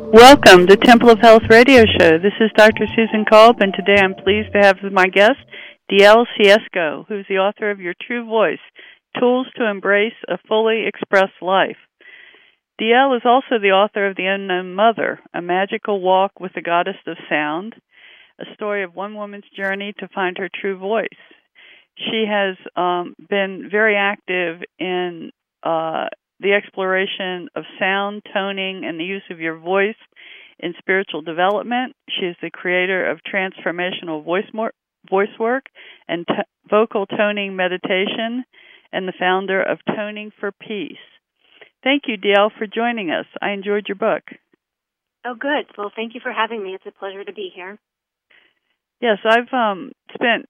Welcome to Temple of Health Radio Show. This is Dr. Susan Kolb, and today I'm pleased to have as my guest D.L. Siesko, who's the author of Your True Voice, Tools to Embrace a Fully Expressed Life. D.L. is also the author of The Unknown Mother, A Magical Walk with the Goddess of Sound, a story of one woman's journey to find her true voice. She has been very active in the exploration of sound, toning, and the use of your voice in spiritual development. She is the creator of transformational voice work and vocal toning meditation, and the founder of Toning for Peace. Thank you, D.L., for joining us. I enjoyed your book. Oh, good. Well, thank you for having me. It's a pleasure to be here. Yes, I've spent,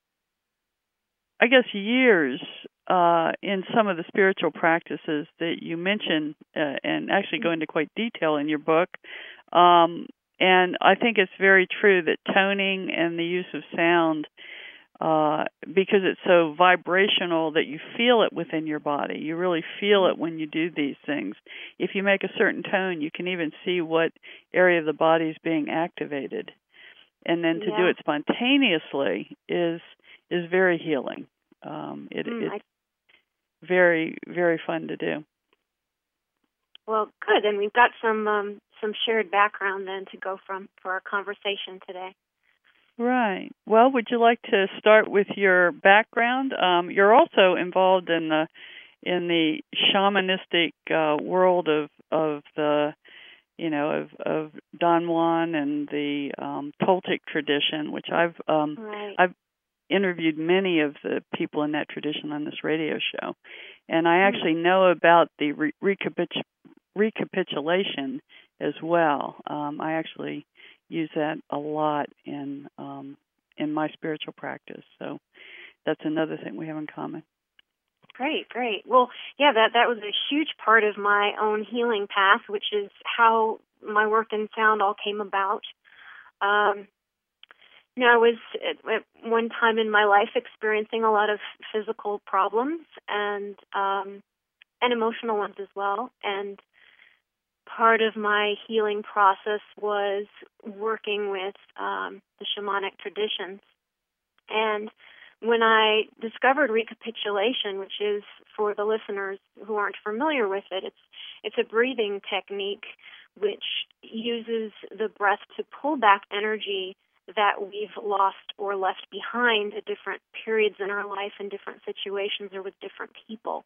years in some of the spiritual practices that you mention and actually go into quite detail in your book. And I think it's very true that toning and the use of sound, because it's so vibrational that you feel it within your body. You really feel it when you do these things. If you make a certain tone, you can even see what area of the body is being activated. And then to do it spontaneously is very healing. It's very, very fun to do. Well, good. And we've got some shared background then to go from for our conversation today. Right. Well, would you like to start with your background? You're also involved in the shamanistic world of the of Don Juan and the Toltec tradition, which I've interviewed many of the people in that tradition on this radio show, and I actually know about the recapitulation as well. I actually use that a lot in my spiritual practice, so that's another thing we have in common. Great. Well, yeah, that was a huge part of my own healing path, which is how my work in sound all came about. I was at one time in my life experiencing a lot of physical problems and emotional ones as well. And part of my healing process was working with the shamanic traditions. And when I discovered recapitulation, which is, for the listeners who aren't familiar with it, it's a breathing technique which uses the breath to pull back energy that we've lost or left behind at different periods in our life in different situations or with different people.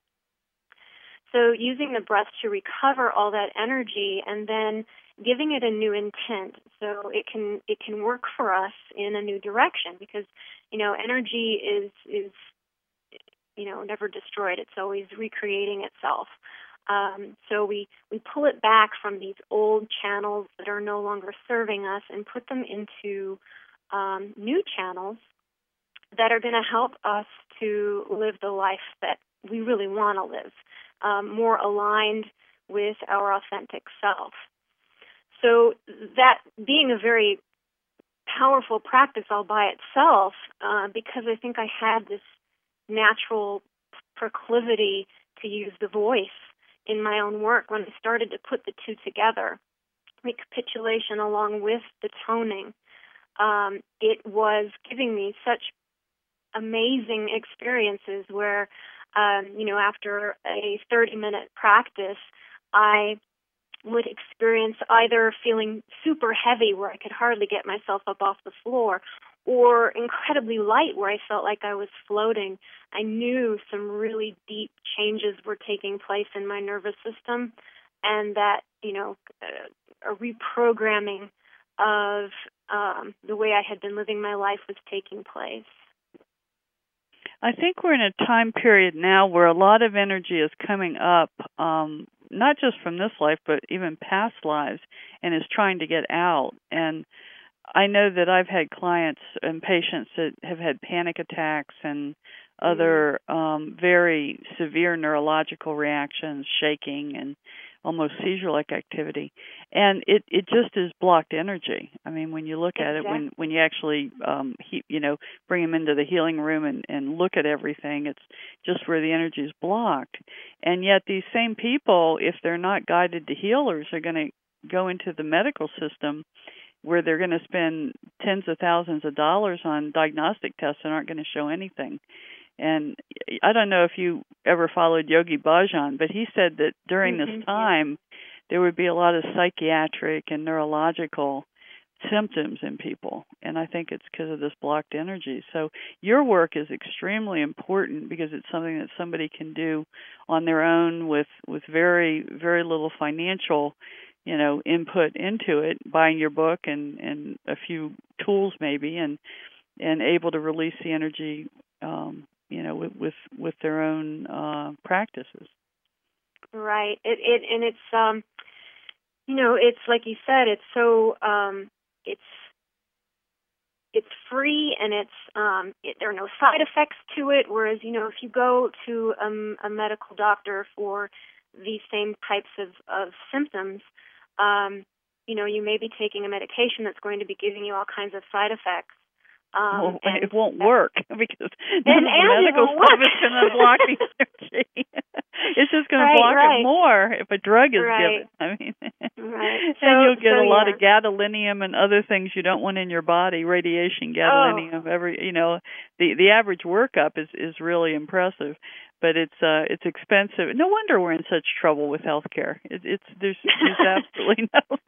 So using the breath to recover all that energy and then giving it a new intent so it can work for us in a new direction, because energy is never destroyed. It's always recreating itself. So we pull it back from these old channels that are no longer serving us and put them into new channels that are going to help us to live the life that we really want to live, more aligned with our authentic self. So that being a very powerful practice all by itself, because I think I had this natural proclivity to use the voice in my own work. When I started to put the two together, recapitulation along with the toning, it was giving me such amazing experiences where, after a 30-minute practice, I would experience either feeling super heavy where I could hardly get myself up off the floor, or incredibly light where I felt like I was floating. I knew some really deep changes were taking place in my nervous system, and that, a reprogramming of the way I had been living my life was taking place. I think we're in a time period now where a lot of energy is coming up, not just from this life, but even past lives, and is trying to get out. And I know that I've had clients and patients that have had panic attacks and other very severe neurological reactions, shaking and almost seizure-like activity. And it just is blocked energy. I mean, when you look at it, when you actually, bring them into the healing room and look at everything, it's just where the energy is blocked. And yet these same people, if they're not guided to healers, are going to go into the medical system where they're going to spend tens of thousands of dollars on diagnostic tests that aren't going to show anything. And I don't know if you ever followed Yogi Bhajan, but he said that during this time, there would be a lot of psychiatric and neurological symptoms in people. And I think it's because of this blocked energy. So your work is extremely important because it's something that somebody can do on their own with very, very little financial, input into it, buying your book and a few tools maybe, and able to release the energy, with their own practices. Right. It's it's like you said, it's so it's free, and there are no side effects to it. Whereas if you go to a medical doctor for these same types of symptoms, you may be taking a medication that's going to be giving you all kinds of side effects. It won't work because the medical stuff is going to block the energy. It's just going to block it more if a drug is given. I mean, and you'll get a lot of gadolinium and other things you don't want in your body. Radiation, gadolinium, the average workup is really impressive, but it's expensive. No wonder we're in such trouble with healthcare. There's absolutely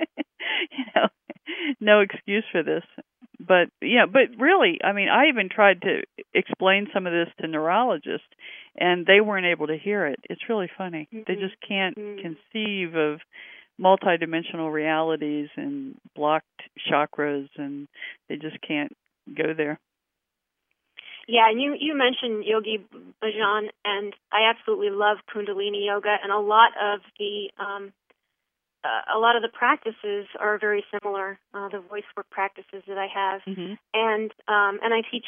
no excuse for this. But really, I mean, I even tried to explain some of this to neurologists, and they weren't able to hear it. It's really funny. They just can't conceive of multidimensional realities and blocked chakras, and they just can't go there. Yeah, and you mentioned Yogi Bhajan, and I absolutely love Kundalini Yoga, and a lot of the practices are very similar. The voice work practices that I have, and I teach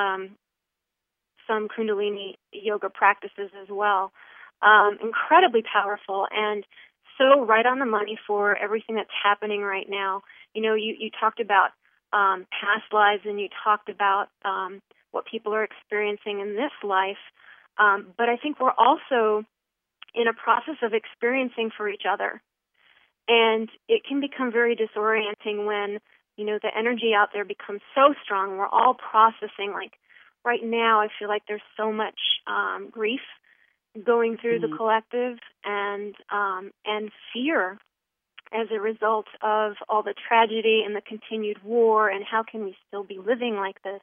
some Kundalini Yoga practices as well. Incredibly powerful and so right on the money for everything that's happening right now. You talked about past lives, and you talked about what people are experiencing in this life, but I think we're also in a process of experiencing for each other. And it can become very disorienting when, the energy out there becomes so strong. We're all processing. Like right now, I feel like there's so much grief going through the collective, and fear as a result of all the tragedy and the continued war, and how can we still be living like this?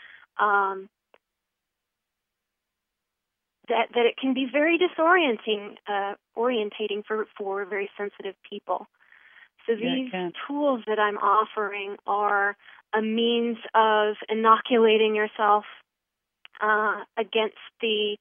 That it can be very orientating for very sensitive people. So these tools that I'm offering are a means of inoculating yourself against the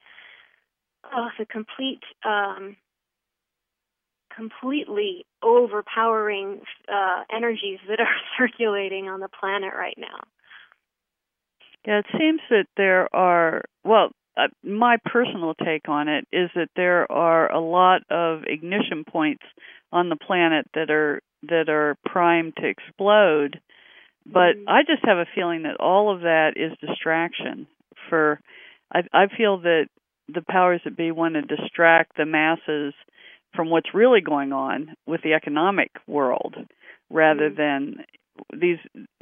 completely overpowering energies that are circulating on the planet right now. Yeah, it seems that there are, my personal take on it is that there are a lot of ignition points on the planet that are primed to explode, but I just have a feeling that all of that is distraction. I feel that the powers that be want to distract the masses from what's really going on with the economic world, rather than there's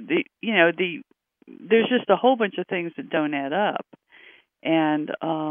just a whole bunch of things that don't add up. And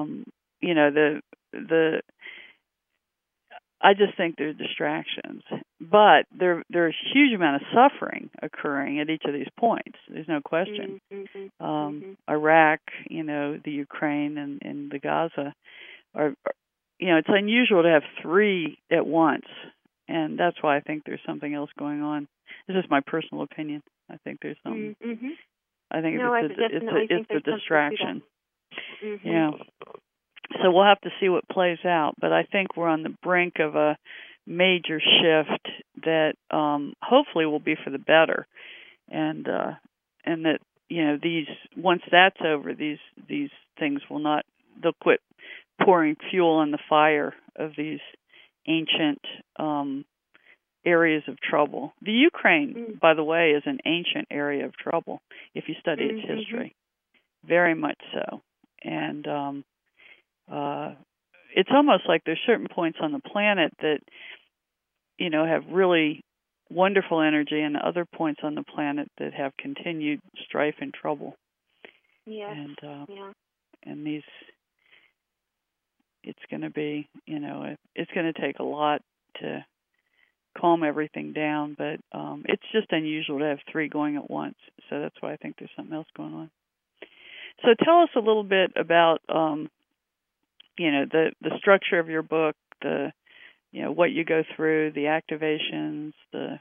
I just think they're distractions, but there's a huge amount of suffering occurring at each of these points. There's no question. Iraq, the Ukraine, and the Gaza are it's unusual to have three at once, and that's why I think there's something else going on. This is my personal opinion. I think there's something. I think it's a distraction. Yeah. So we'll have to see what plays out, but I think we're on the brink of a major shift that hopefully will be for the better, and that these, once that's over, these things they'll quit pouring fuel on the fire of these ancient areas of trouble. The Ukraine, by the way, is an ancient area of trouble if you study its history, very much so. And it's almost like there's certain points on the planet that, have really wonderful energy, and other points on the planet that have continued strife and trouble. Yes. And these, it's going to be, it's going to take a lot to calm everything down, but it's just unusual to have three going at once. So that's why I think there's something else going on. So tell us a little bit about, the structure of your book, what you go through, the activations, the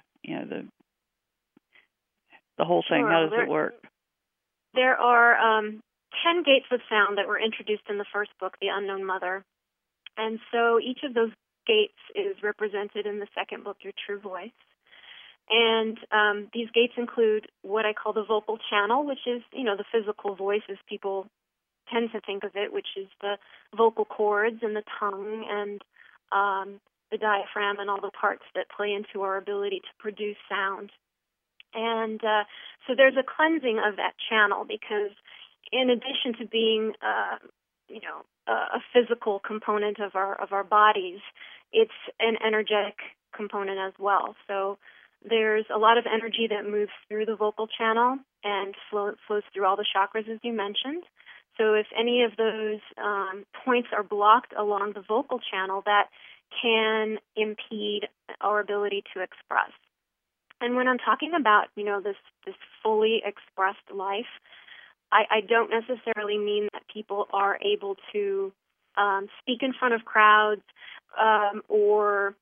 whole thing. Sure. How does it work? There are 10 gates of sound that were introduced in the first book, The Unknown Mother. And so each of those gates is represented in the second book, Your True Voice. And these gates include what I call the vocal channel, which is, the physical voice as people tend to think of it, which is the vocal cords and the tongue and the diaphragm and all the parts that play into our ability to produce sound. And so there's a cleansing of that channel because in addition to being, a physical component of our bodies, it's an energetic component as well. So there's a lot of energy that moves through the vocal channel and flows through all the chakras, as you mentioned. So if any of those points are blocked along the vocal channel, that can impede our ability to express. And when I'm talking about, this fully expressed life, I don't necessarily mean that people are able to speak in front of crowds or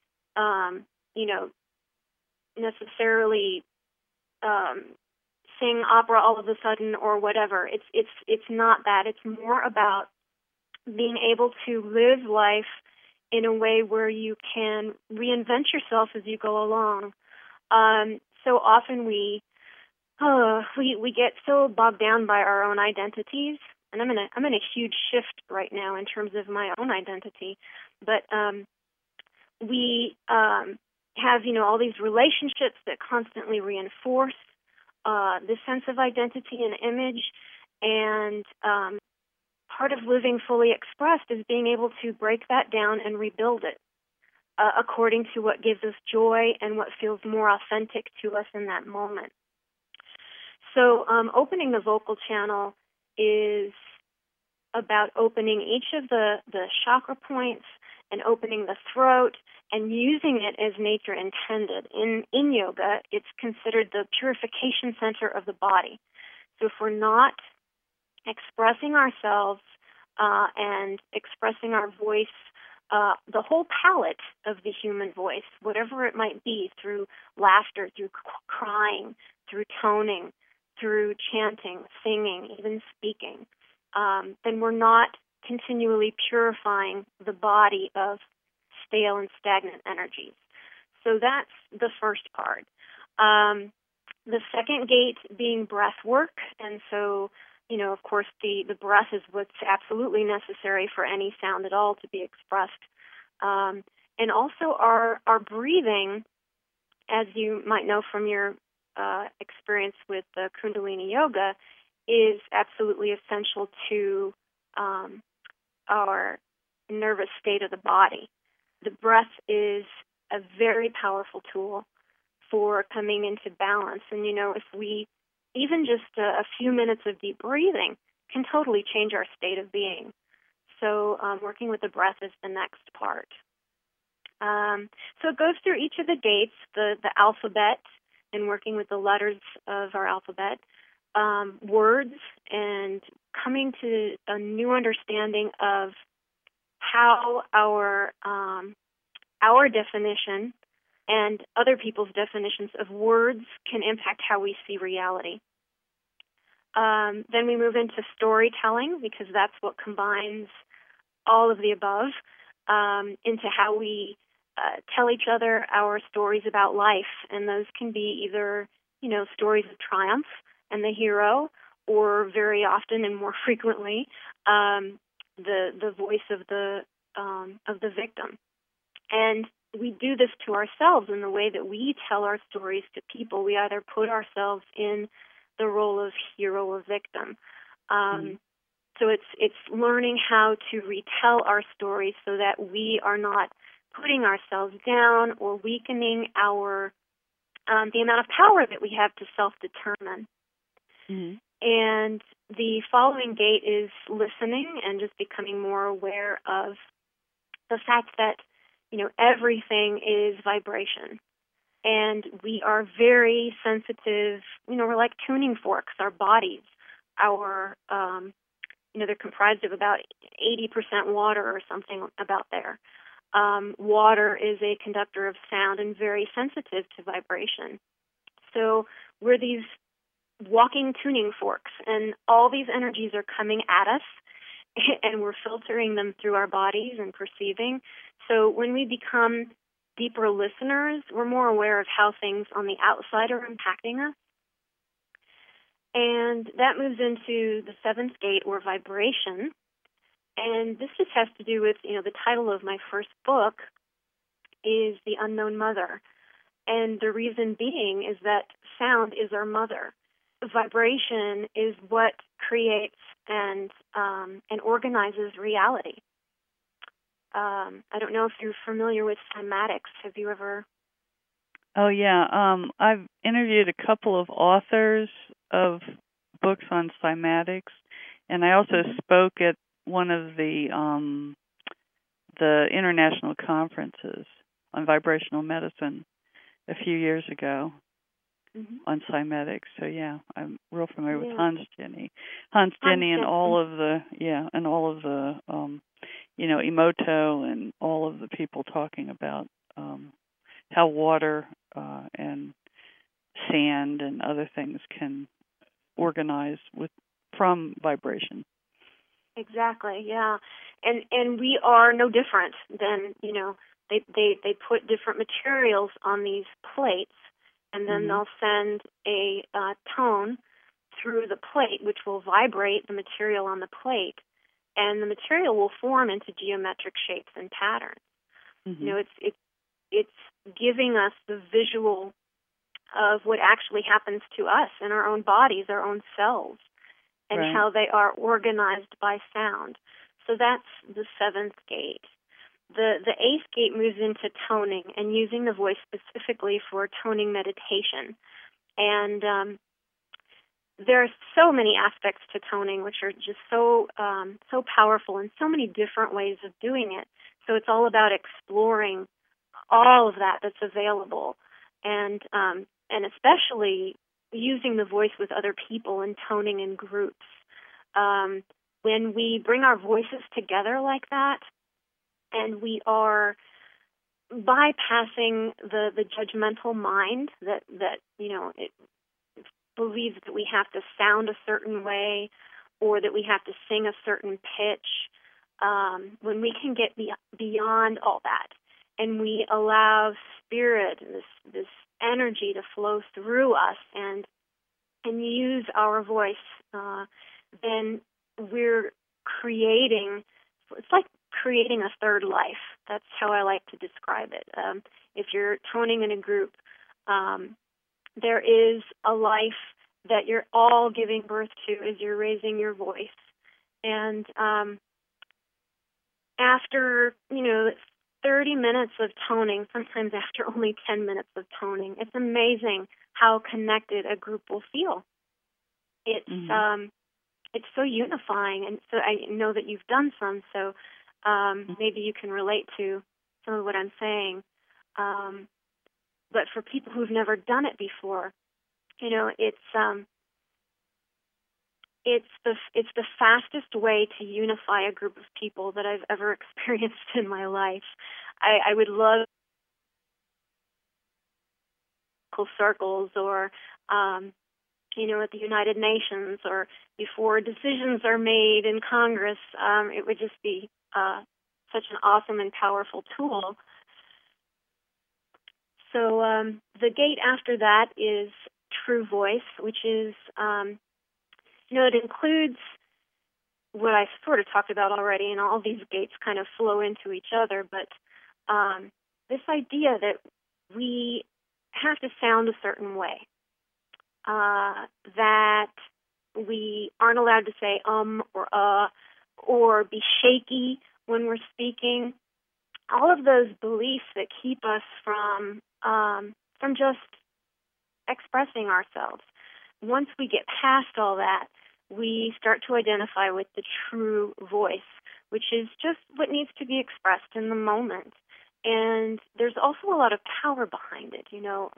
necessarily sing opera all of a sudden or whatever. It's not that. It's more about being able to live life in a way where you can reinvent yourself as you go along. So often we get so bogged down by our own identities, and I'm in a huge shift right now in terms of my own identity. But we have all these relationships that constantly reinforce this sense of identity and image, and part of living fully expressed is being able to break that down and rebuild it according to what gives us joy and what feels more authentic to us in that moment. So opening the vocal channel is about opening each of the chakra points and opening the throat and using it as nature intended. In yoga, it's considered the purification center of the body. So if we're not expressing ourselves and expressing our voice, the whole palette of the human voice, whatever it might be, through laughter, through crying, through toning, through chanting, singing, even speaking, then we're not continually purifying the body of stale and stagnant energies. So that's the first part. The second gate being breath work, and so, of course, the breath is what's absolutely necessary for any sound at all to be expressed. And also our breathing, as you might know from your experience with the Kundalini Yoga, is absolutely essential to our nervous state of the body. The breath is a very powerful tool for coming into balance. And, if we, even just a few minutes of deep breathing can totally change our state of being. So working with the breath is the next part. So it goes through each of the gates, the alphabet, and working with the letters of our alphabet, words, and coming to a new understanding of how our definition and other people's definitions of words can impact how we see reality. Then we move into storytelling, because that's what combines all of the above, into how we tell each other our stories about life. And those can be either, stories of triumph and the hero, or very often and more frequently, the voice of the victim. And we do this to ourselves in the way that we tell our stories to people. We either put ourselves in the role of hero or victim. So it's learning how to retell our stories so that we are not putting ourselves down or weakening our the amount of power that we have to self-determine. Mm-hmm. And the following gate is listening and just becoming more aware of the fact that, everything is vibration. And we are very sensitive, we're like tuning forks, our bodies, they're comprised of about 80% water or something about there. Water is a conductor of sound and very sensitive to vibration. So we're these walking tuning forks, and all these energies are coming at us, and we're filtering them through our bodies and perceiving. So when we become deeper listeners, we're more aware of how things on the outside are impacting us. And that moves into the seventh gate, or vibration. And this just has to do with, the title of my first book is The Unknown Mother. And the reason being is that sound is our mother. Vibration is what creates and organizes reality. I don't know if you're familiar with cymatics. Have you ever? Oh, yeah. I've interviewed a couple of authors of books on cymatics, and I also spoke at one of the international conferences on vibrational medicine a few years ago on cymatics. So yeah, I'm real familiar with Hans Jenny and all of the Emoto and all of the people talking about how water and sand and other things can organize from vibration. Exactly, yeah. And we are no different than, they put different materials on these plates, and then they'll send a tone through the plate, which will vibrate the material on the plate, and the material will form into geometric shapes and patterns. It's giving us the visual of what actually happens to us in our own bodies, our own cells, and how they are organized by sound. So that's the seventh gate. The eighth gate moves into toning and using the voice specifically for toning meditation. And there are so many aspects to toning which are just so powerful and so many different ways of doing it. So it's all about exploring all of that that's available, and especially using the voice with other people and toning in groups. When we bring our voices together like that, and we are bypassing the judgmental mind that it believes that we have to sound a certain way or that we have to sing a certain pitch, when we can get beyond all that and we allow spirit, this energy to flow through us and use our voice, then we're creating, it's like creating a third life. That's how I like to describe it. If you're toning in a group, there is a life that you're all giving birth to as you're raising your voice. And after, 30 minutes of toning, sometimes after only 10 minutes of toning, it's amazing how connected a group will feel. It's so unifying, and so I know that you've done some, so maybe you can relate to some of what I'm saying. But for people who've never done it before, it's the fastest way to unify a group of people that I've ever experienced in my life. I would love circles or at the United Nations or before decisions are made in Congress. It would just be such an awesome and powerful tool. So the gate after that is true voice, which is, it includes what I sort of talked about already, and all these gates kind of flow into each other, but this idea that we have to sound a certain way, that we aren't allowed to say or be shaky when we're speaking. All of those beliefs that keep us from just expressing ourselves. Once we get past all that, we start to identify with the true voice, which is just what needs to be expressed in the moment. And there's also a lot of power behind it.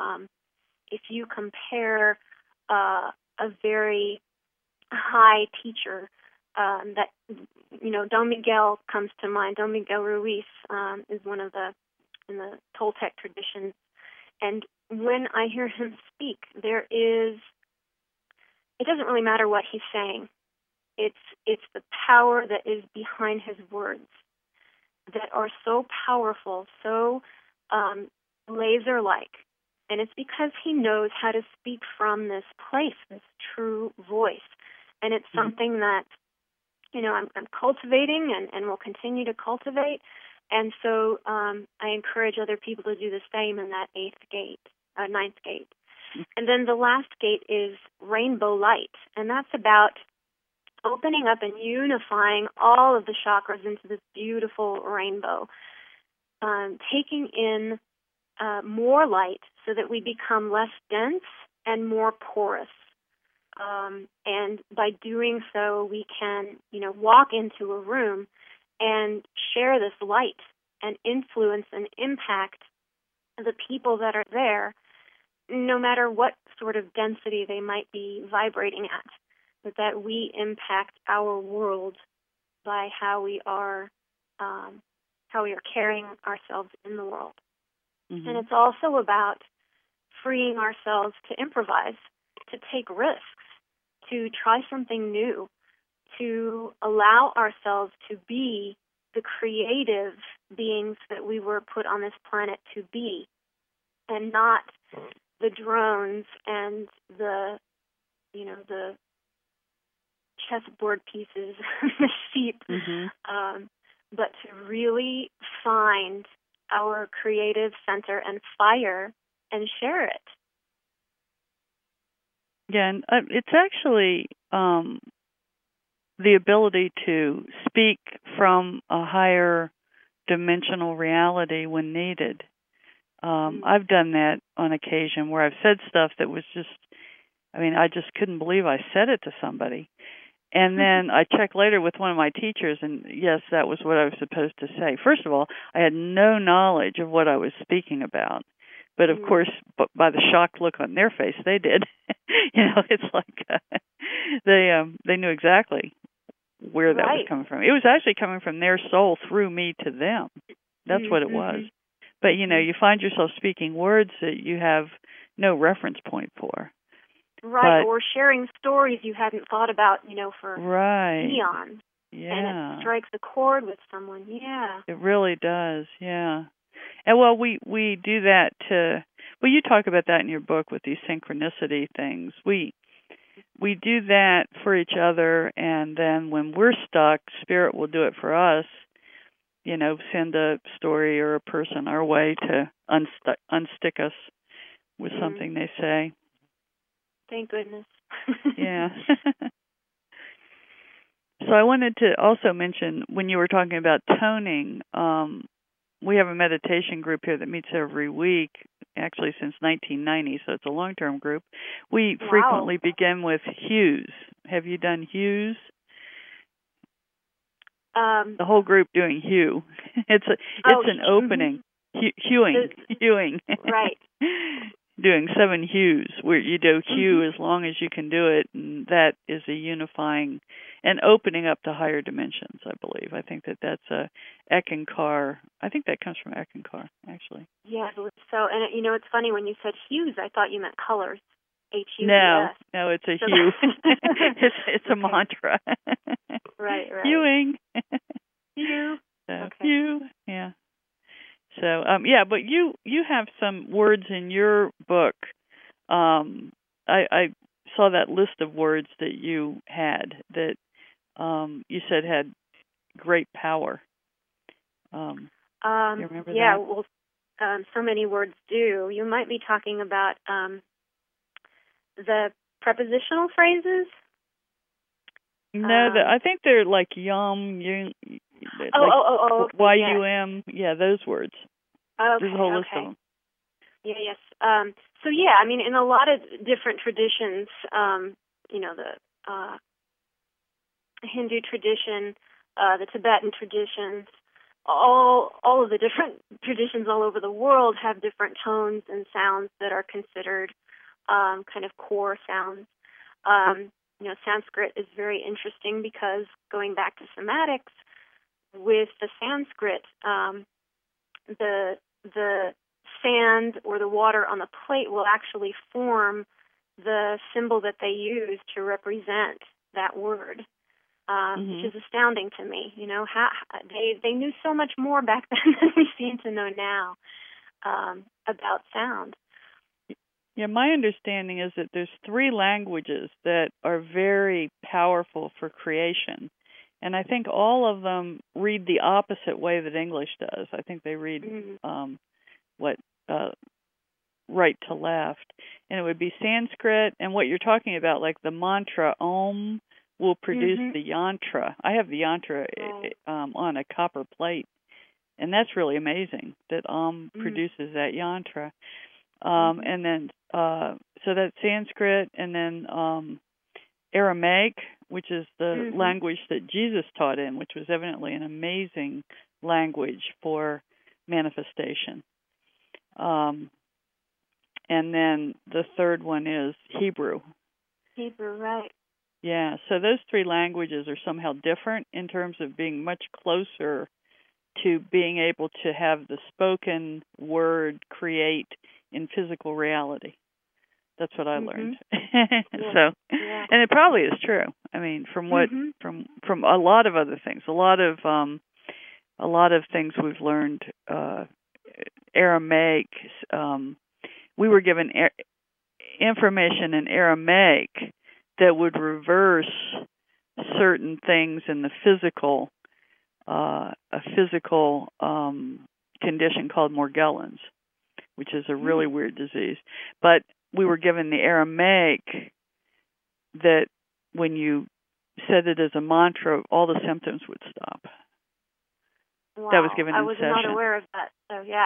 If you compare a very high teacher that, Don Miguel comes to mind. Don Miguel Ruiz is one of in the Toltec tradition. And when I hear him speak, it doesn't really matter what he's saying. It's the power that is behind his words that are so powerful, so laser-like. And it's because he knows how to speak from this place, this true voice. And it's something that, I'm cultivating and will continue to cultivate. And so I encourage other people to do the same in that ninth gate. And then the last gate is rainbow light. And that's about opening up and unifying all of the chakras into this beautiful rainbow, taking in more light so that we become less dense and more porous. And by doing so, we can, walk into a room and share this light and influence and impact the people that are there, no matter what sort of density they might be vibrating at, but that we impact our world by how we are carrying ourselves in the world. Mm-hmm. And it's also about freeing ourselves to improvise, to take risks, to try something new, to allow ourselves to be the creative beings that we were put on this planet to be, and not the drones and the chessboard pieces, the sheep, but to really find our creative center and fire and share it. Yeah, and it's actually the ability to speak from a higher dimensional reality when needed. I've done that on occasion where I've said stuff that was just, I just couldn't believe I said it to somebody. And then I checked later with one of my teachers, and yes, that was what I was supposed to say. First of all, I had no knowledge of what I was speaking about. But, of course, by the shocked look on their face, they did. It's like they knew exactly where that was coming from. It was actually coming from their soul through me to them. That's what it was. But, you find yourself speaking words that you have no reference point for. Right, or sharing stories you hadn't thought about, for eons. Yeah. And it strikes a chord with someone, It really does, yeah. And, well, we do that you talk about that in your book with these synchronicity things. We do that for each other, and then when we're stuck, Spirit will do it for us, send a story or a person our way to unstick us with something they say. Thank goodness. Yeah. So I wanted to also mention, when you were talking about toning, we have a meditation group here that meets every week, actually since 1990, so it's a long-term group. We frequently begin with hues. Have you done hues? The whole group doing hue. It's an opening. Hewing. Right. Doing 7 hues, where you do hue as long as you can do it, and that is a unifying and opening up to higher dimensions, I believe. I think that's a Eckankar. I think that comes from Eckankar, actually. Yeah, I believe so. And, it's funny, when you said hues, I thought you meant colors. H-U-E-S. No, it's a hue. It's a mantra. Right. Hewing. Hue. Hue, yeah. So, but you have some words in your book. I saw that list of words that you had that you said had great power. You remember that? Well, so many words do. You might be talking about the prepositional phrases. No, I think they're like yum, yum. Okay. Y-U-M, those words. Okay, There's a whole list of them. Yes. So yeah, I mean, in a lot of different traditions, the Hindu tradition, the Tibetan traditions, all of the different traditions all over the world have different tones and sounds that are considered kind of core sounds. Sanskrit is very interesting because going back to somatics, with the Sanskrit, the sand or the water on the plate will actually form the symbol that they use to represent that word, which is astounding to me. How they knew so much more back then than we seem to know now about sound. Yeah, my understanding is that there's 3 languages that are very powerful for creation. And I think all of them read the opposite way that English does. I think they read right to left. And it would be Sanskrit, and what you're talking about, like the mantra Om will produce the yantra. I have the yantra on a copper plate, and that's really amazing that Om produces that yantra. And then, so that's Sanskrit, and then Aramaic, which is the language that Jesus taught in, which was evidently an amazing language for manifestation. And then the third one is Hebrew. Hebrew, right. Yeah, so those 3 languages are somehow different in terms of being much closer to being able to have the spoken word create in physical reality. That's what I learned. And it probably is true. I mean, from what from a lot of other things, a lot of things we've learned. Aramaic. We were given information in Aramaic that would reverse certain things in the physical, a physical condition called Morgellons, which is a really weird disease. But we were given the Aramaic that when you said it as a mantra, all the symptoms would stop. Wow. That was given in session. I was not aware of that. So yeah,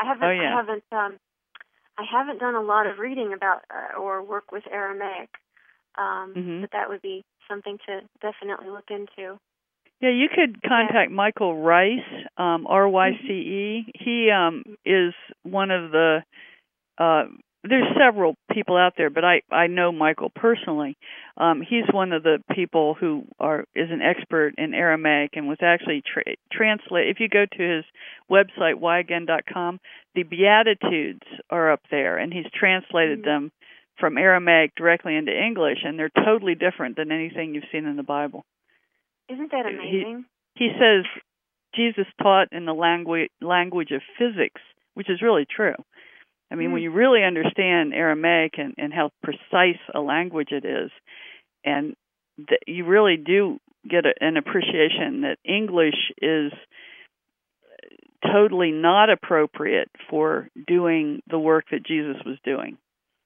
I haven't done a lot of reading about or work with Aramaic, but that would be something to definitely look into. Yeah, you could contact Michael Rice, R-Y-C-E. He is one of the, there's several people out there, but I know Michael personally. He's one of the people who is an expert in Aramaic and was actually translate. If you go to his website, whyagain.com, the Beatitudes are up there, and he's translated them from Aramaic directly into English, and they're totally different than anything you've seen in the Bible. Isn't that amazing? He says Jesus taught in the language of physics, which is really true. I mean, when you really understand Aramaic and how precise a language it is, and you really do get an appreciation that English is totally not appropriate for doing the work that Jesus was doing.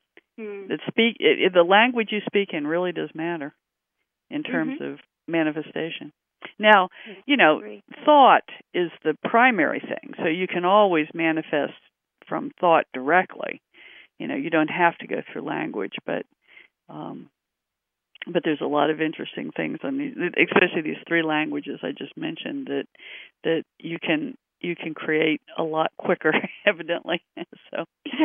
The language you speak in really does matter in terms of manifestation. Now, thought is the primary thing, so you can always manifest from thought directly. You don't have to go through language, but there's a lot of interesting things on these, especially these 3 languages I just mentioned that you can create a lot quicker, evidently. So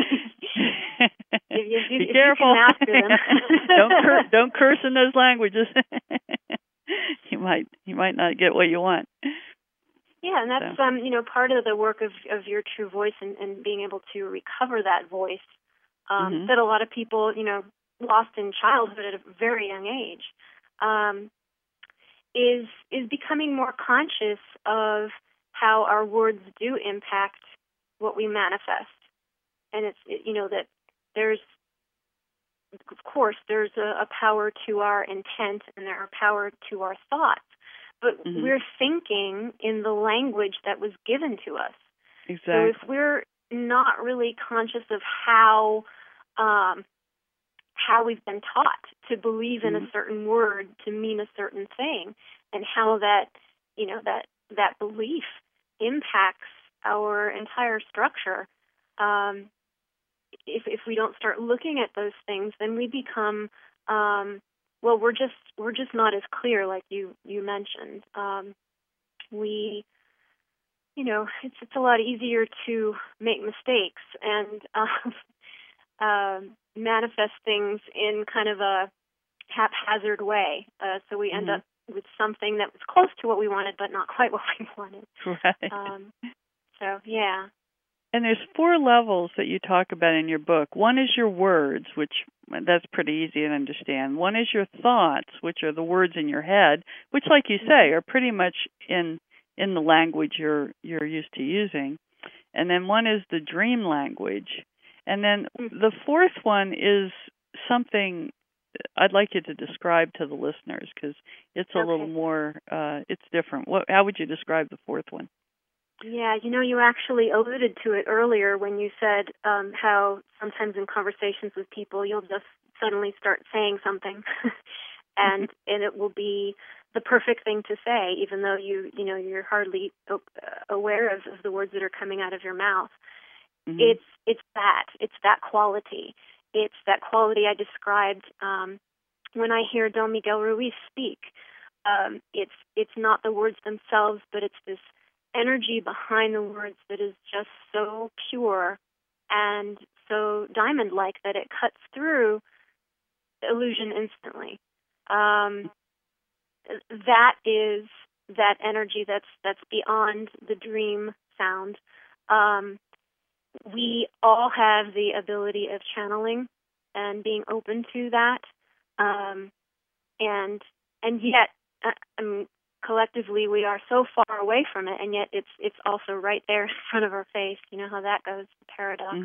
be careful. Don't curse in those languages. You might not get what you want. Yeah, and that's part of the work of your true voice and being able to recover that voice that a lot of people lost in childhood at a very young age is becoming more conscious of how our words do impact what we manifest. And it's that there's a power to our intent and there are power to our thoughts. But we're thinking in the language that was given to us. Exactly. So if we're not really conscious of how we've been taught to believe in a certain word to mean a certain thing, and how that that belief impacts our entire structure, if we don't start looking at those things, then we become well, we're just not as clear, like you mentioned. We, it's a lot easier to make mistakes and manifest things in kind of a haphazard way. So we end up with something that was close to what we wanted, but not quite what we wanted. Right. So, yeah. And there's 4 levels that you talk about in your book. One is your words, which that's pretty easy to understand. One is your thoughts, which are the words in your head, which, like you say, are pretty much in the language you're used to using. And then one is the dream language. And then the 4th one is something I'd like you to describe to the listeners, because it's a little more, it's different. How would you describe the 4th one? Yeah, you actually alluded to it earlier when you said how sometimes in conversations with people you'll just suddenly start saying something, and it will be the perfect thing to say, even though you're hardly aware of the words that are coming out of your mouth. It's that quality. It's that quality I described when I hear Don Miguel Ruiz speak. It's not the words themselves, but it's this energy behind the words that is just so pure and so diamond-like that it cuts through illusion instantly. That is that energy that's beyond the dream sound. We all have the ability of channeling and being open to that, and yet collectively we are so far away from it, and yet it's also right there in front of our face. You know how that goes, the paradox.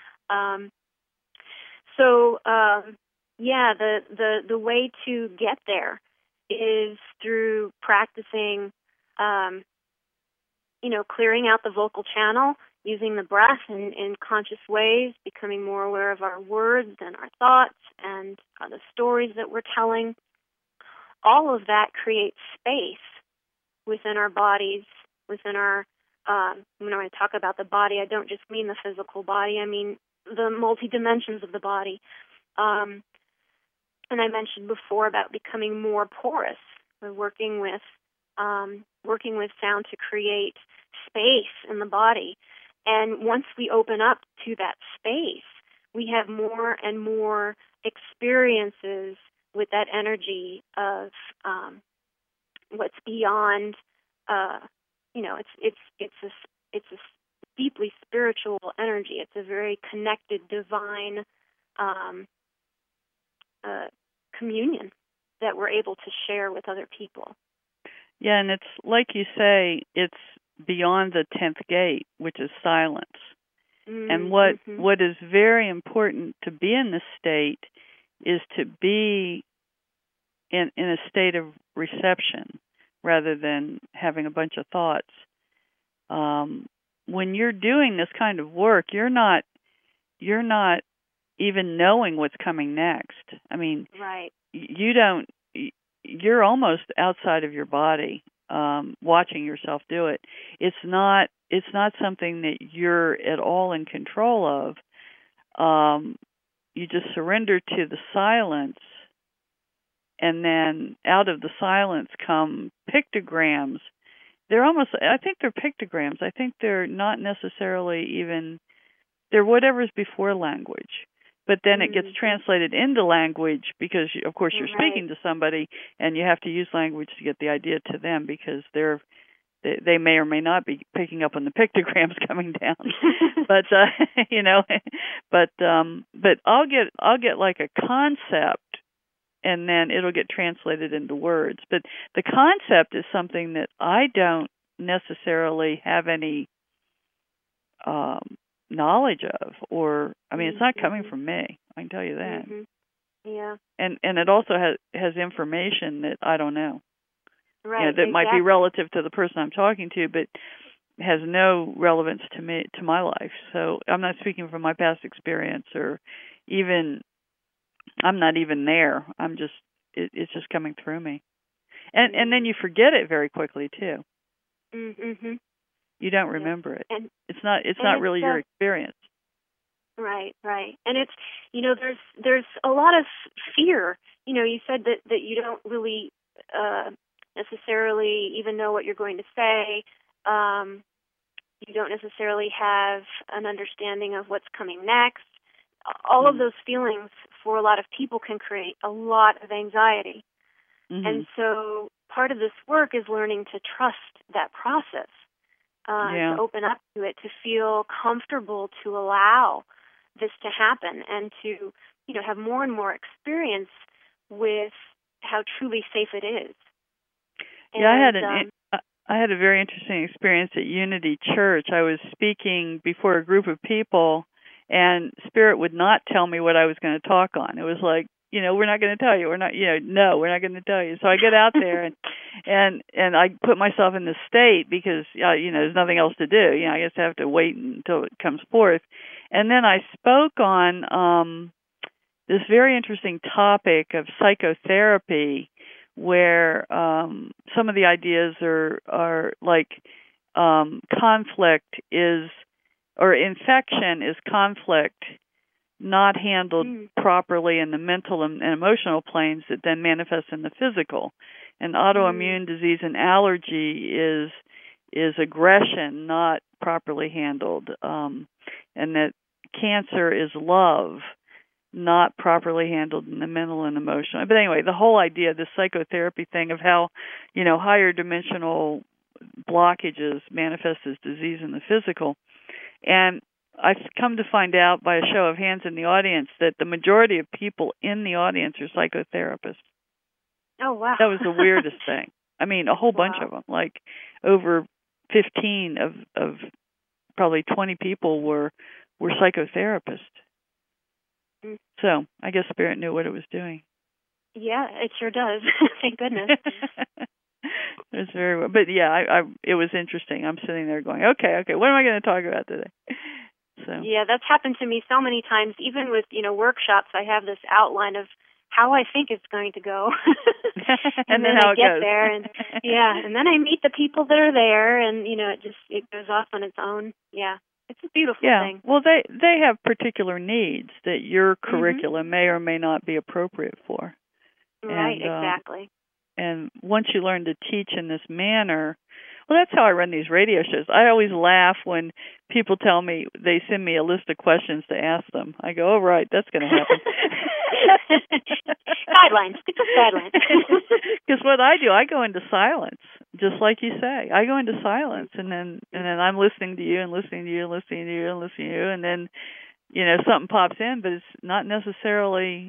The way to get there is through practicing, clearing out the vocal channel, using the breath in conscious ways, becoming more aware of our words and our thoughts and the stories that we're telling. All of that creates space within our bodies, within our, when I talk about the body, I don't just mean the physical body, I mean the multi-dimensions of the body. And I mentioned before about becoming more porous. We're working with sound to create space in the body. And once we open up to that space, we have more and more experiences with that energy of what's beyond. It's a deeply spiritual energy. It's a very connected, divine communion that we're able to share with other people. Yeah, and it's like you say, it's beyond the 10th gate, which is silence. And what is very important to be in this state is to be in a state of reception rather than having a bunch of thoughts. When you're doing this kind of work, you're not even knowing what's coming next. I mean, right. You're almost outside of your body, watching yourself do it. It's not something that you're at all in control of. You just surrender to the silence, and then out of the silence come pictograms. I think they're pictograms. I think they're not necessarily even, they're whatever's before language. But then it gets translated into language because, of course, you're speaking to somebody, and you have to use language to get the idea to them because they may or may not be picking up on the pictograms coming down. But but I'll get like a concept, and then it'll get translated into words. But the concept is something that I don't necessarily have any knowledge of, or it's not coming from me. I can tell you that. Yeah. And it also has information that I don't know. Right. That might be relative to the person I'm talking to, but has no relevance to me, to my life. So I'm not speaking from my past experience, or even I'm not even there. I'm just it's just coming through me, and then you forget it very quickly too. You don't remember it. It's not really your experience. Right, right. And it's, there's a lot of fear. You said that you don't really necessarily even know what you're going to say. You don't necessarily have an understanding of what's coming next. All of those feelings for a lot of people can create a lot of anxiety. Mm-hmm. And so part of this work is learning to trust that process, to open up to it, to feel comfortable, to allow this to happen, and to, have more and more experience with how truly safe it is. Yeah, I had a very interesting experience at Unity Church. I was speaking before a group of people, and Spirit would not tell me what I was going to talk on. It was like, we're not going to tell you. We're not, no, we're not going to tell you. So I get out there and I put myself in this state because, there's nothing else to do. I guess I have to wait until it comes forth. And then I spoke on this very interesting topic of psychotherapy, where some of the ideas are like conflict is, or infection is conflict not handled properly in the mental and emotional planes that then manifests in the physical. And autoimmune disease and allergy is aggression not properly handled, and that cancer is love not properly handled in the mental and emotional. But anyway, the whole idea, the psychotherapy thing of how, higher dimensional blockages manifest as disease in the physical. And I've come to find out by a show of hands in the audience that the majority of people in the audience are psychotherapists. Oh, wow. That was the weirdest thing. I mean, a whole bunch of them, like over 15 of probably 20 people were psychotherapists. So I guess Spirit knew what it was doing. Yeah, it sure does. Thank goodness. It was very well. But yeah, it was interesting. I'm sitting there going, okay, what am I going to talk about today? So yeah, that's happened to me so many times. Even with workshops, I have this outline of how I think it's going to go, and then I get there, and and then I meet the people that are there, and it goes off on its own. Yeah. It's a beautiful thing. Well, they have particular needs that your curriculum may or may not be appropriate for. Right, exactly. And once you learn to teach in this manner, well, that's how I run these radio shows. I always laugh when people tell me, they send me a list of questions to ask them. I go, oh, right, that's going to happen. Guidelines. Guidelines. Because what I do, I go into silence, just like you say. I go into silence, and then I'm listening to you and listening to you and listening to you and listening to you, and then something pops in, but it's not necessarily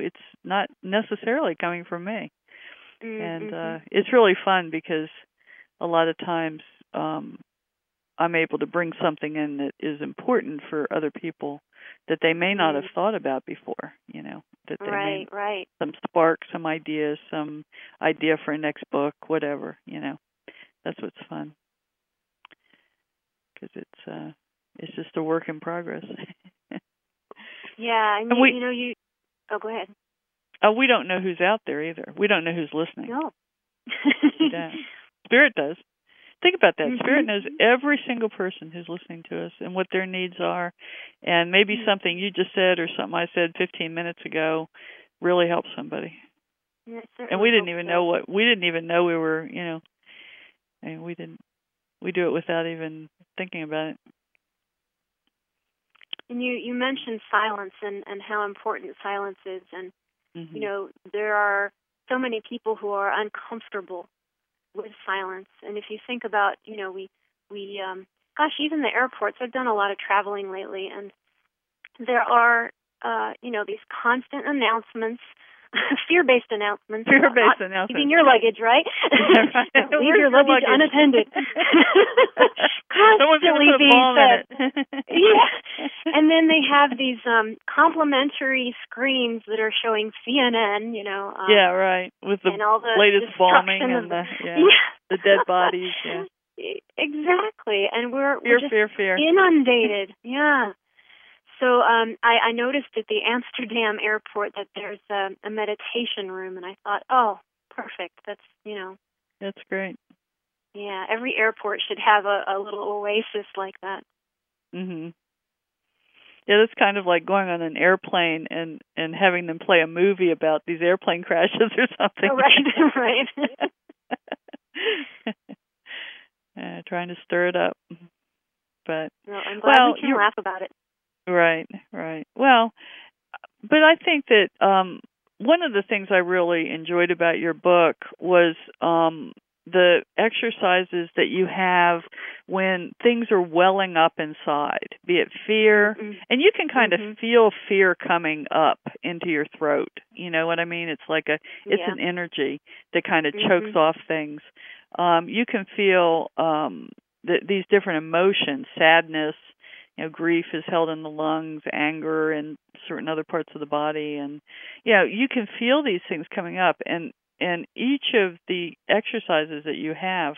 coming from me. And it's really fun because a lot of times I'm able to bring something in that is important for other people that they may not have thought about before, that they may some spark, some ideas, some idea for a next book, whatever, That's what's fun. Because it's just a work in progress. Yeah, and you oh, go ahead. We don't know who's out there either. We don't know who's listening. No. We don't. Spirit does. Think about that. Spirit knows every single person who's listening to us and what their needs are, and maybe something you just said or something I said 15 minutes ago really helped somebody. Yeah, and we didn't even know we were, and we do it without even thinking about it. And you mentioned silence and how important silence is, and there are so many people who are uncomfortable with silence. And if you think about, we even the airports, I've done a lot of traveling lately, and there are, these constant announcements, fear-based announcements. Fear-based announcements. Leaving your luggage, right? Leave your luggage unattended. Constantly being said. Yeah. And then they have these complimentary screens that are showing CNN, yeah, right. With the all the latest bombing and the dead bodies. Yeah. Exactly. And we're just fear. inundated. Yeah. So I noticed at the Amsterdam airport that there's a meditation room, and I thought, oh, perfect. That's, That's great. Yeah, every airport should have a little oasis like that. Mhm. Yeah, that's kind of like going on an airplane and having them play a movie about these airplane crashes or something. Oh, right, right. Trying to stir it up. But well, I'm glad we can laugh about it. Right. Well, but I think that one of the things I really enjoyed about your book was the exercises that you have when things are welling up inside, be it fear, and you can kind of feel fear coming up into your throat. You know what I mean? It's like it's an energy that kind of chokes off things. You can feel these different emotions, sadness. You know, grief is held in the lungs, anger in certain other parts of the body, and you can feel these things coming up. And each of the exercises that you have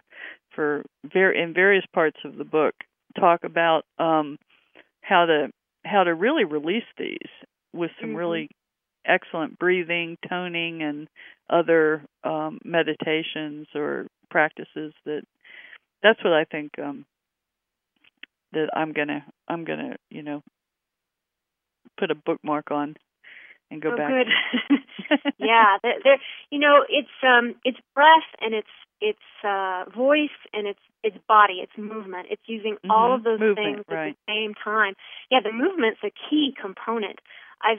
in various parts of the book talk about how to really release these with some really excellent breathing, toning, and other meditations or practices. That's what I think. That I'm gonna put a bookmark on and go back. Oh, good. Yeah, there. It's breath and it's voice and it's body, it's movement. It's using all of those things at the same time. Yeah, the movement's a key component. I've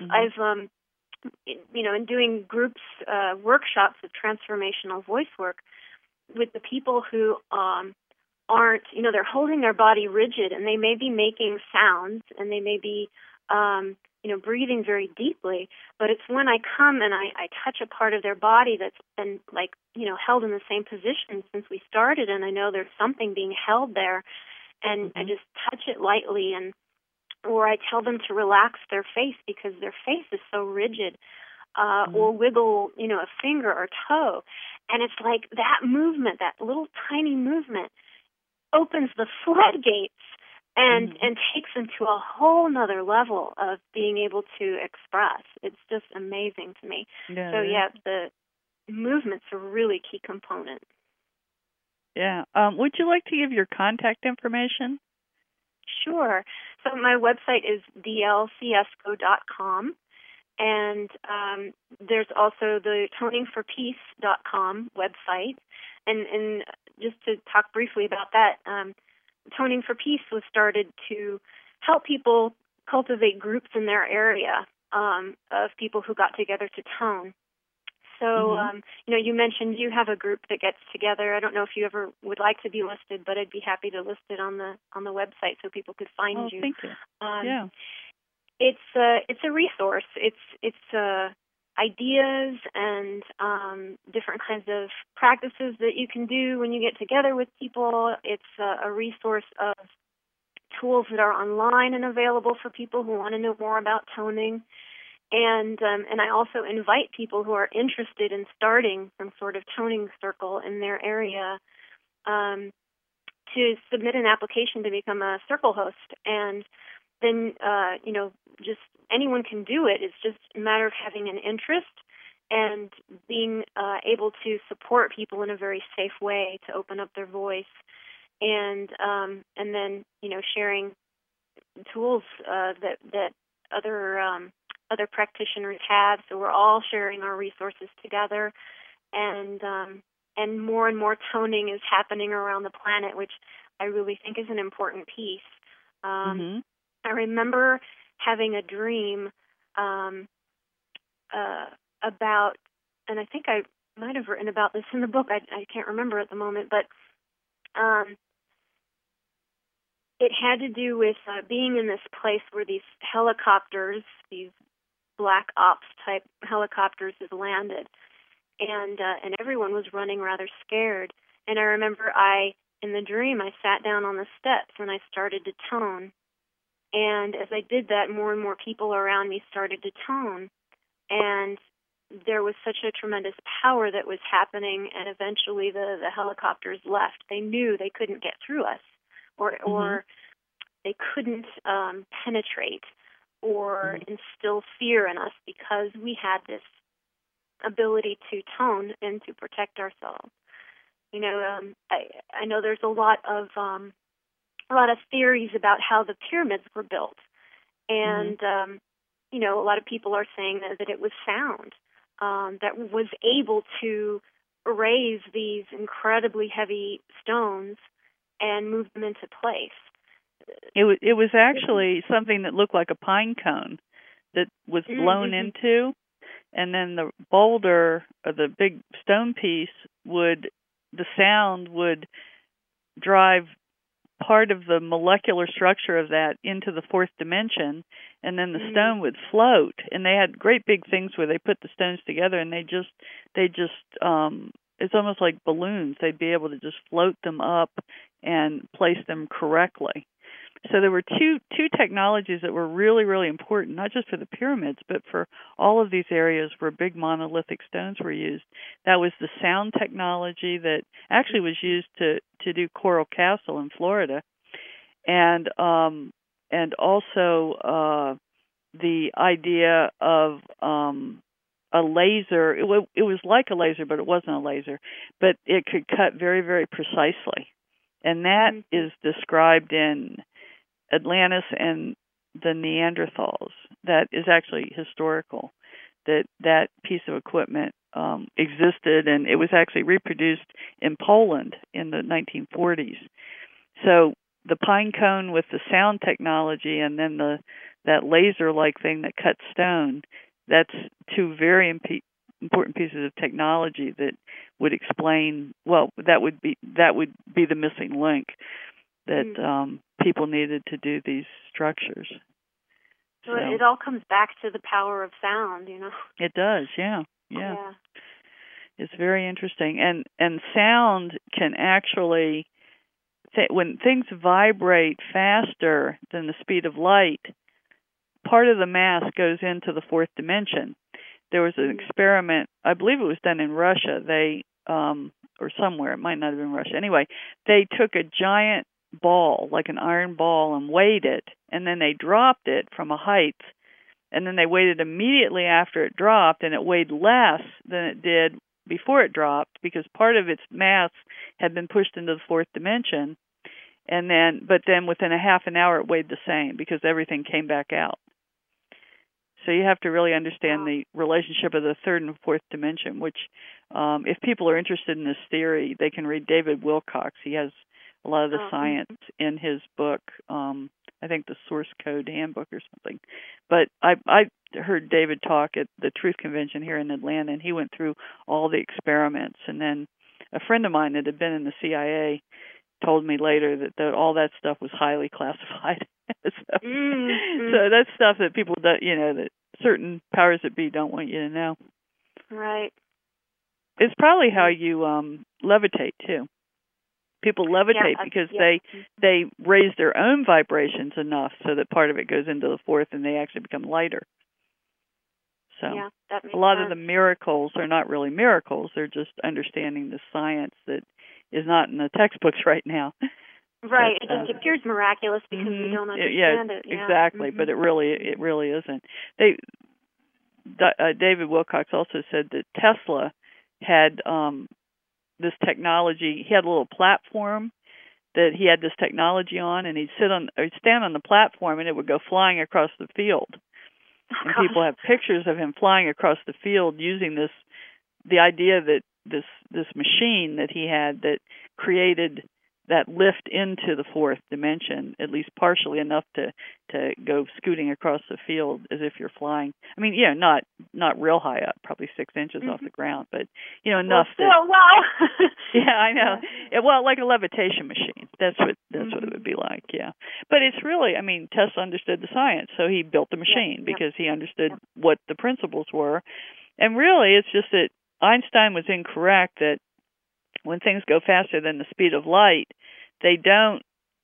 in doing groups, workshops of transformational voice work with the people who aren't, they're holding their body rigid, and they may be making sounds, and they may be, breathing very deeply, but it's when I come and I touch a part of their body that's been, held in the same position since we started, and I know there's something being held there, and I just touch it lightly, or I tell them to relax their face because their face is so rigid, or wiggle, a finger or toe, and it's like that movement, that little tiny movement, opens the floodgates and takes them to a whole nother level of being able to express. It's just amazing to me. Yeah, so the movement's a really key component. Yeah. Would you like to give your contact information? Sure. So my website is dlcsco.com, and there's also the toningforpeace.com website. And just to talk briefly about that, Toning for Peace was started to help people cultivate groups in their area of people who got together to tone. So, you mentioned you have a group that gets together. I don't know if you ever would like to be listed, but I'd be happy to list it on the website so people could find you. Thank you. Yeah. It's a resource. It's ideas and different kinds of practices that you can do when you get together with people. It's a resource of tools that are online and available for people who want to know more about toning. And I also invite people who are interested in starting some sort of toning circle in their area to submit an application to become a circle host. And then, just anyone can do it. It's just a matter of having an interest and being able to support people in a very safe way to open up their voice, and then sharing tools that other practitioners have. So we're all sharing our resources together, and more toning is happening around the planet, which I really think is an important piece. I remember having a dream about, and I think I might have written about this in the book. I can't remember at the moment, but it had to do with being in this place where these helicopters, these black ops type helicopters, had landed, and everyone was running rather scared. And I remember in the dream, I sat down on the steps and I started to tone. And as I did that, more and more people around me started to tone. And there was such a tremendous power that was happening, and eventually the helicopters left. They knew they couldn't get through us, or they couldn't penetrate or instill fear in us, because we had this ability to tone and to protect ourselves. I know there's a lot of theories about how the pyramids were built, And, a lot of people are saying that it was sound that was able to raise these incredibly heavy stones and move them into place. It was actually something that looked like a pine cone that was blown into, and then the boulder, or the big stone piece, the sound would drive part of the molecular structure of that into the fourth dimension, and then the stone would float. And they had great big things where they put the stones together, and they just it's almost like balloons. They'd be able to just float them up and place them correctly. So there were two technologies that were really, really important, not just for the pyramids, but for all of these areas where big monolithic stones were used. That was the sound technology that actually was used to do Coral Castle in Florida, and also the idea of a laser. It was like a laser, but it wasn't a laser. But it could cut very, very precisely, and that is described in Atlantis and the Neanderthals. That is actually historical. That piece of equipment existed, and it was actually reproduced in Poland in the 1940s. So the pine cone with the sound technology, and then that laser-like thing that cuts stone. That's two very important pieces of technology that would explain. Well, that would be the missing link that people needed to do these structures. So it all comes back to the power of sound, It does, yeah. It's very interesting, and sound can actually, when things vibrate faster than the speed of light, part of the mass goes into the fourth dimension. There was an experiment, I believe it was done in Russia. They or somewhere, it might not have been Russia. Anyway, they took a giant ball, like an iron ball, and weighed it, and then they dropped it from a height, and then they weighed it immediately after it dropped, and it weighed less than it did before it dropped, because part of its mass had been pushed into the fourth dimension, but then within a half an hour it weighed the same, because everything came back out. So you have to really understand the relationship of the third and fourth dimension, which if people are interested in this theory, they can read David Wilcox. He has a lot of the science in his book, I think the Source Code Handbook or something. But I heard David talk at the Truth Convention here in Atlanta, and he went through all the experiments. And then a friend of mine that had been in the CIA told me later that all that stuff was highly classified. So that's stuff that people that that certain powers that be don't want you to know. Right. It's probably how you levitate too. People levitate because they raise their own vibrations enough so that part of it goes into the fourth and they actually become lighter. So that makes a lot sense. of the miracles are not really miracles. They're just understanding the science that is not in the textbooks right now. Right. It just appears miraculous because we don't understand it. Yeah. Exactly. But it really isn't. David Wilcox also said that Tesla had this technology. He had a little platform that he had this technology on, and he'd stand on the platform, and it would go flying across the field. And people have pictures of him flying across the field using the idea that this machine that he had that created that lift into the fourth dimension, at least partially enough to go scooting across the field as if you're flying. I mean, not real high up, probably 6 inches off the ground, but enough. Wow. Yeah, I know. Well, like a levitation machine. That's what it would be like. Yeah, but it's really, I mean, Tesla understood the science, so he built the machine because he understood what the principles were, and really, it's just that Einstein was incorrect that when things go faster than the speed of light, they don't,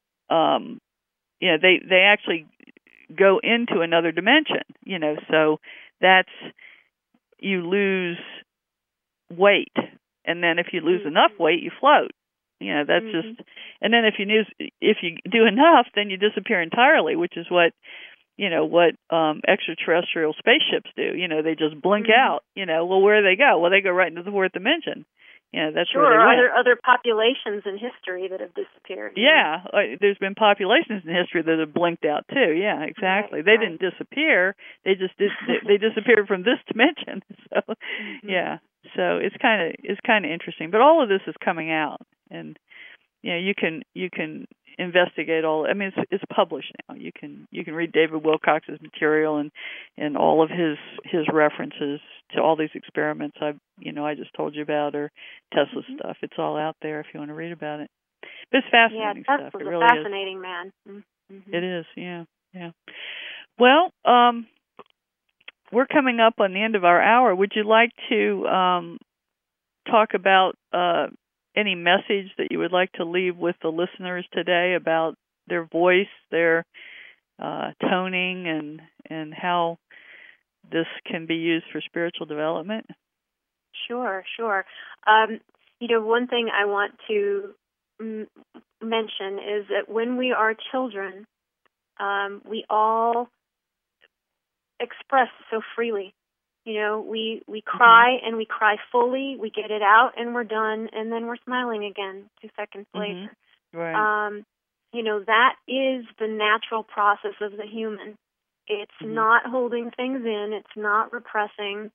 they actually go into another dimension, so that's, you lose weight. And then if you lose enough weight, you float. That's just, and then if you do enough, then you disappear entirely, which is what extraterrestrial spaceships do. They just blink out, well, where do they go? Well, they go right into the fourth dimension. That's sure, where they or went. other populations in history that have disappeared. Yeah, there's been populations in history that have blinked out too. Yeah, exactly. They didn't disappear. They just they disappeared from this dimension. So, yeah. So it's kind of interesting. But all of this is coming out, and you can investigate all. I mean, it's published now. You can read David Wilcox's material and all of his references to all these experiments I just told you about, or Tesla stuff. It's all out there if you want to read about it. But it's fascinating stuff. It really fascinating is. Man. Mm-hmm. It is. Yeah. Well, we're coming up on the end of our hour. Would you like to talk about any message that you would like to leave with the listeners today about their voice, their toning, and how this can be used for spiritual development? Sure. One thing I want to mention is that when we are children, we all express so freely. We cry and we cry fully, we get it out and we're done, and then we're smiling again 2 seconds later. Right. That is the natural process of the human. It's not holding things in, it's not repressing,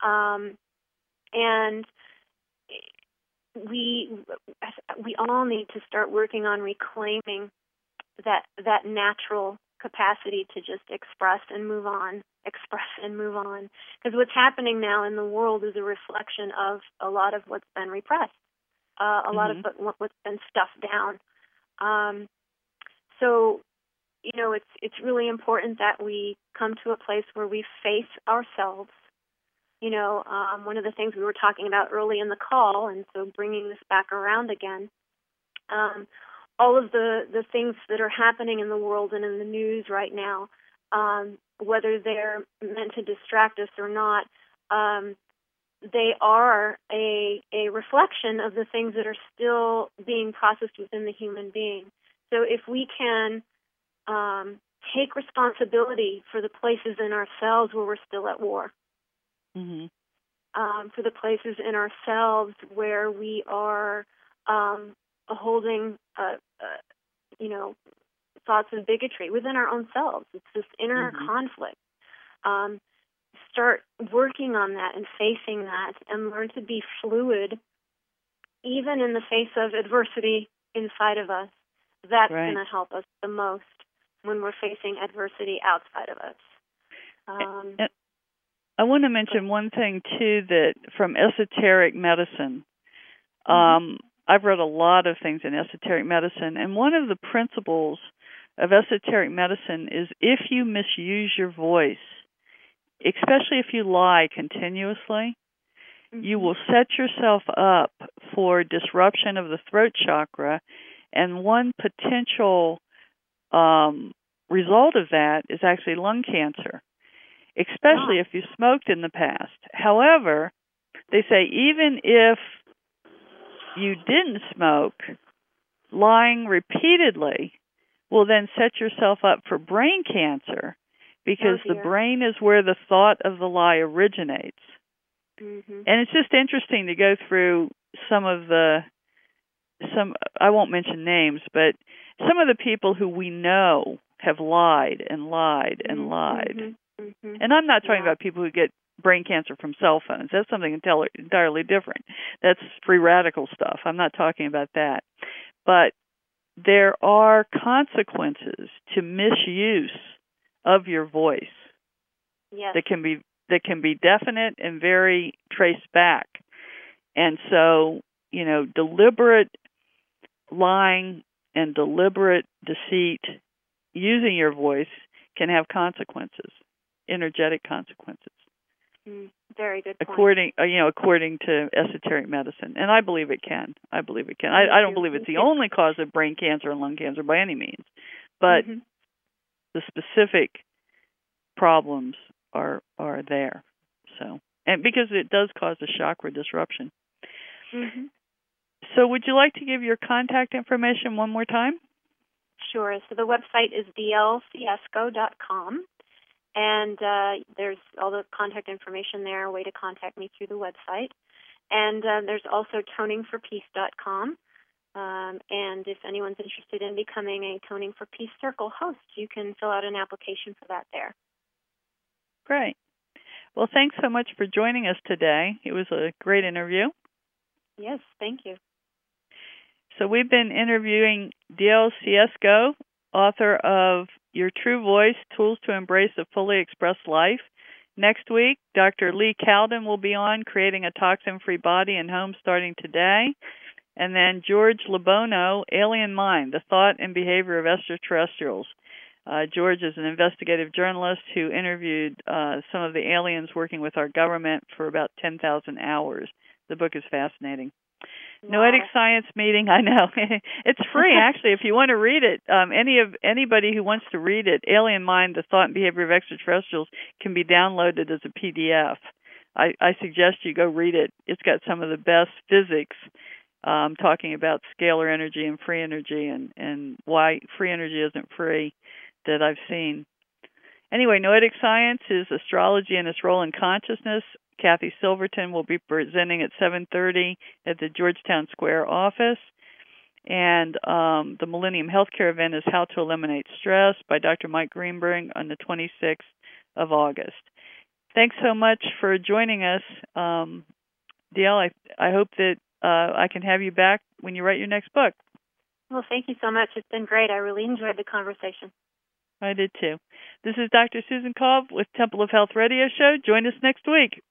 and we all need to start working on reclaiming that natural capacity to just express and move on. Because what's happening now in the world is a reflection of a lot of what's been repressed, a lot of what's been stuffed down. So, it's really important that we come to a place where we face ourselves. One of the things we were talking about early in the call, and so bringing this back around again, all of the things that are happening in the world and in the news right now, whether they're meant to distract us or not, they are a reflection of the things that are still being processed within the human being. So if we can take responsibility for the places in ourselves where we're still at war, for the places in ourselves where we are holding, thoughts of bigotry within our own selves. It's this inner conflict. Start working on that and facing that, and learn to be fluid, even in the face of adversity inside of us. That's going to help us the most when we're facing adversity outside of us. I want to mention one thing, too, that from esoteric medicine. I've read a lot of things in esoteric medicine, and one of the principles of esoteric medicine is if you misuse your voice, especially if you lie continuously, you will set yourself up for disruption of the throat chakra, and one potential result of that is actually lung cancer, especially if you smoked in the past. However, they say even if you didn't smoke, lying repeatedly will then set yourself up for brain cancer, because the brain is where the thought of the lie originates. And it's just interesting to go through some, I won't mention names, but some of the people who we know have lied and lied and lied. And I'm not talking about people who get brain cancer from cell phones. That's something entirely different. That's free radical stuff. I'm not talking about that. But there are consequences to misuse of your voice that can be definite and very traced back. And so, deliberate lying and deliberate deceit using your voice can have consequences, energetic consequences. Very good point. According to esoteric medicine, and I believe it can. I don't believe it's the only cause of brain cancer and lung cancer by any means, but the specific problems are there. So, and because it does cause a chakra disruption. So, would you like to give your contact information one more time? Sure. So the website is dlcsco.com. And there's all the contact information there, a way to contact me through the website. And there's also toningforpeace.com. And if anyone's interested in becoming a Toning for Peace Circle host, you can fill out an application for that there. Great. Well, thanks so much for joining us today. It was a great interview. Yes, thank you. So we've been interviewing D.L. Siesko, author of Your True Voice, Tools to Embrace a Fully Expressed Life. Next week, Dr. Lee Cowden will be on, Creating a Toxin-Free Body and Home Starting Today. And then George Lebono, Alien Mind, The Thought and Behavior of Extraterrestrials. George is an investigative journalist who interviewed some of the aliens working with our government for about 10,000 hours. The book is fascinating. Wow. Noetic Science Meeting, I know. It's free, actually, if you want to read it. Anybody who wants to read it, Alien Mind, The Thought and Behavior of Extraterrestrials, can be downloaded as a PDF. I suggest you go read it. It's got some of the best physics talking about scalar energy and free energy and why free energy isn't free that I've seen. Anyway, Noetic Science is astrology and its role in consciousness. Kathy Silverton will be presenting at 7:30 at the Georgetown Square office. And the Millennium Healthcare event is How to Eliminate Stress by Dr. Mike Greenberg on the 26th of August. Thanks so much for joining us, DL. I hope that I can have you back when you write your next book. Well, thank you so much. It's been great. I really enjoyed the conversation. I did too. This is Dr. Susan Kolb with Temple of Health Radio Show. Join us next week.